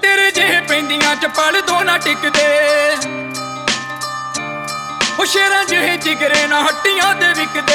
तेरे जेहे पैंदियां च पल दो ना टिकदे ओ शेरां जेहे जिगरे ना हट्टियां दे विकदे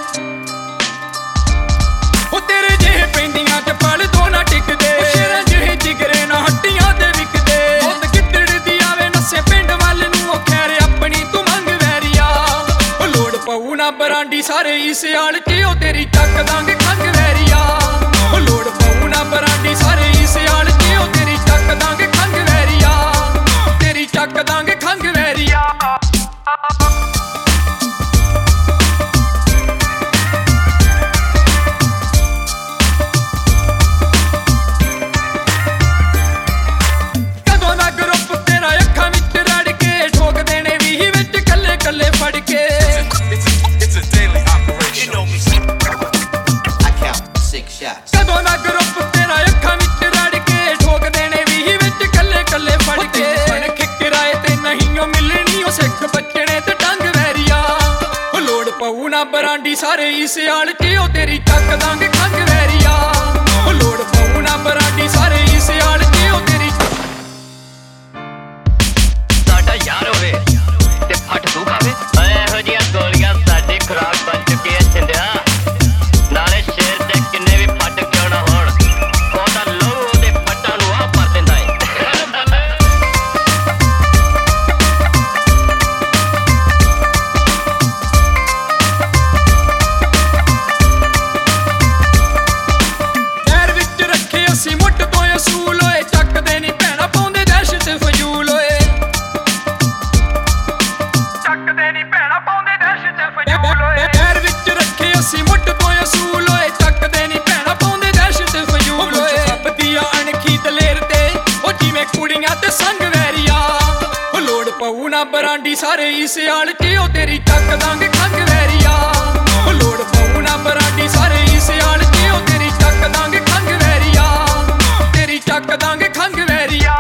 ओ तेरे जेहे पैंदियां च पल दो ना टिकदे ओ शेरां जेहे जिगरे ना हट्टियां दे विकदे मौत किद्दड़ दी आवे नस्से पिंड वल नूं ओ खैर अपनी तू मंग वैरिया ओ लोड़ पऊ ना बरांडी सारे इस आल च ओ तेरी चक दांगे खंग वैरिया ओ लोड़ पऊ ना बरांडी सारे इस आल च ओ तेरी चक दांगे खंग वैरिया तेरी चक दांगे खंग वैरिया कदों दा ग्रुप तेरा अखां विच रड़ के ठोक देने भी विच कल्ले कल्ले फड़ के It's a daily operation. You know me. I count 6 shots. कदों दा ग्रुप तेरा अखां विच रड़ के ठोक देने भी विच कल्ले कल्ले फड़ के बन खिकराए ते नहीं ओ मिलनी ओ सिख बचने ते टंग वैरिया ओ लोड़ पऊ ना बरांडी सारे इस आल च ओ तेरी चक दांगे खंग वैरिया ओ लोड़ पऊ ना बरांडी सारे इस आल च ओ तेरी ਸਾਡਾ ਯਾਰ ਹੋਵੇ ਤੇ ਫਟ ਤੂੰ ਖਾਵੇ ਇਹੋ ਜਿਹੀਆਂ ਗੋਲੀਆਂ ਸਾਡੀ ਖੁਰਾਕ ਬਣ ਚੁੱਕੀ ਐ ਛਿੰਦਿਆ ਨਾਲੇ ਸ਼ੇਰ ਤੇ ਕਿੰਨੇ ਵੀ ਫਟ ਕਿਉਂ ਨਾ ਹੋਣ ਉਹਦਾ ਲਹੂ ਉਹਦੇ ਫੱਟਾਂ ਨੂੰ ਆ ਭਰ ਦਿੰਦਾ ਏ ਪੈਰ ਵਿੱਚ ਰੱਖੇ ਅਸੀਂ ਮੁੱਢ ਤੋਂ ਅਸੂਲ ਹੋਏ ਚੱਕਦੇ ਨਹੀਂ ਭੈਣਾ ਪਾਉਂਦੇ ਦਹਿਸ਼ਤ ਫਜ਼ੂਲ ਹੋਏ ਚੱਕਦੇ ਨਹੀਂ ਭੈਣਾ ਪਾਉਂਦੇ ਦਹਿਸ਼ਤ ਫਜ਼ੂਲ ਹੋਏ ਪੈਰ ਵਿੱਚ ਰੱਖੇ ਅਸੀਂ ਮੁੱਢ ਤੋਂ ਅਸੂਲ ਹੋਏ ਚੱਕਦੇ ਨਹੀਂ ਭੈਣਾ ਪਾਉਂਦੇ ਦਹਿਸ਼ਤ ਫਜ਼ੂਲ ਹੋਏ ਸਭ ਦੀਆਂ ਅਣਖੀ ਦਲੇਰ ਤੇ ਉਹ ਜਿਵੇਂ ਕੁੜੀਆਂ ਤੇ ਸੰਗ ਵੈਰੀਆ ਉਹ ਲੋੜ ਪਊ ਨਾ ਬਰਾਂਡੀ ਸਾਰੇ ਇਸ ਆਲ ਚ ਉਹ ਤੇਰੀ ਚੱਕ ਦਾਂਗੇ ਖੰਗ ਵੈਰੀਆ ਉਹ ਲੋੜ ਪਊ ਨਾ ਬਰਾਂਡੀ ਸਾਰੇ ਇਸ ਆਲ ਚ ਉਹ ਤੇਰੀ ਚੱਕ ਦਾਂਗੇ ਖੰਗ ਵੈਰੀਆ ਤੇਰੀ ਚੱਕ ਦਾਂਗੇ ਖੰਗ ਵੈਰੀਆ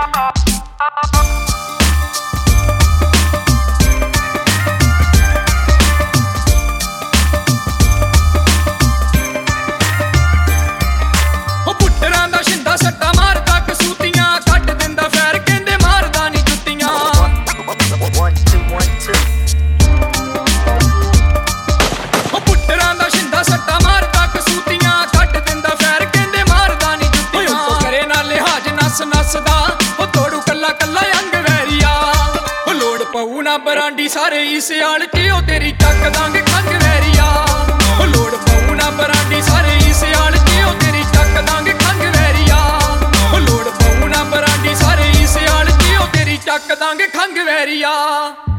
ਉਹ ਪੁੱਟਰਾਂ ਦਾ ਸ਼ਿੰਦਾ ਸੱਟਾ ਮਾਰਦਾ ਕਸੂਤੀਆਂ ਕੱਢ ਦਿੰਦਾ ਫੈਰ ਕਹਿੰਦੇ ਮਾਰਦਾ ਨਹੀਂ ਜੁੱਤੀਆਂ 1 2 1 2 ਉਹ ਪੁੱਟਰਾਂ ਦਾ ਸ਼ਿੰਦਾ ਸੱਟਾ ਮਾਰਦਾ ਕਸੂਤੀਆਂ ਕੱਢ ਦਿੰਦਾ ਫੈਰ ਕਹਿੰਦੇ ਮਾਰਦਾ ਨਹੀਂ ਜੁੱਤੀਆਂ ਉਹ ਕਰੇ ਨਾ ਲਿਹਾਜ਼ ਨਸ ਨਸਦਾ ਉਹ ਤੋੜੂ ਕੱਲਾ ਕੱਲਾ ਅੰਗ ਵੈਰੀਆ ਉਹ ਲੋੜ ਪਊ ਨਾ ਬਰਾਂਡੀ ਸਾਰੇ ਇਸ ਆਲ ਚ ਉਹ ਤੇਰੀ ਚੱਕ ਦਾਂਗੇ ਖੰਗ ਵੈਰੀਆ ਉਹ ਲੋੜ ਪਊ ਨਾ ਬਰਾਂਡੀ ਸਾਰੇ ਇਸ ਆਲ ਚ ਉਹ ਤੇਰੀ ਚੱਕ ਦਾਂਗੇ ਖੰਗ ਵੈਰੀਆ ਉਹ ਲੋੜ ਪਊ ਨਾ ਬਰਾਂਡੀ ਸਾਰੇ ਇਸ ਆਲ ਚ ਉਹ ਤੇਰੀ ਚੱਕ ਦਾਂਗੇ ਖੰਗ ਵੈਰੀਆ